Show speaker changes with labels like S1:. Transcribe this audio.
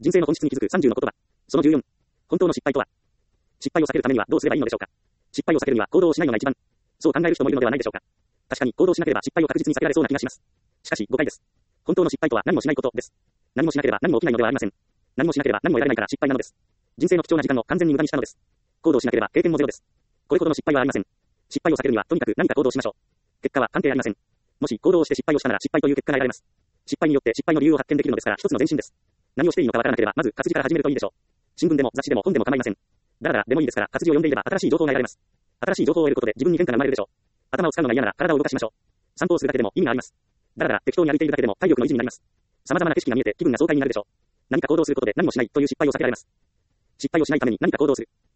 S1: 人生の本質に気づく30の言葉。その14。本当の失敗とは。失敗を避けるためにはどうすればいいのでしょうか。失敗を避けるには行動をしないのが一番。そう考える人もいるのではないでしょうか。確かに行動しなければ失敗を確実に避けられそうな気がします。しかし誤解です。本当の失敗とは何もしないことです。何もしなければ何も起きないのではありません。何もしなければ何も得られないから失敗なのです。人生の貴重な時間を完全に無駄にしたのです。行動しなければ経験もゼロです。これほどの失敗はありません。失敗を避けるにはとにかく何か行動しましょう。結果は関係ありません。もし行動をして失敗をしたなら失敗という結果が得られます。失敗によって失敗の理由を発見できるのですから一つの前進です。何をしていいのかわからなければまず活字から始めるといいでしょう。新聞でも雑誌でも本でも構いません。だらだらでもいいですから活字を読んでいれば新しい情報が得られます。新しい情報を得ることで自分に変化が生まれるでしょう。頭を使うのが嫌なら体を動かしましょう。散歩をするだけでも意味があります。だらだら適当に歩いているだけでも体力の維持になります。様々な景色が見えて気分が爽快になるでしょう。何か行動することで何もしないという失敗を避けられます。失敗をしないために何か行動する。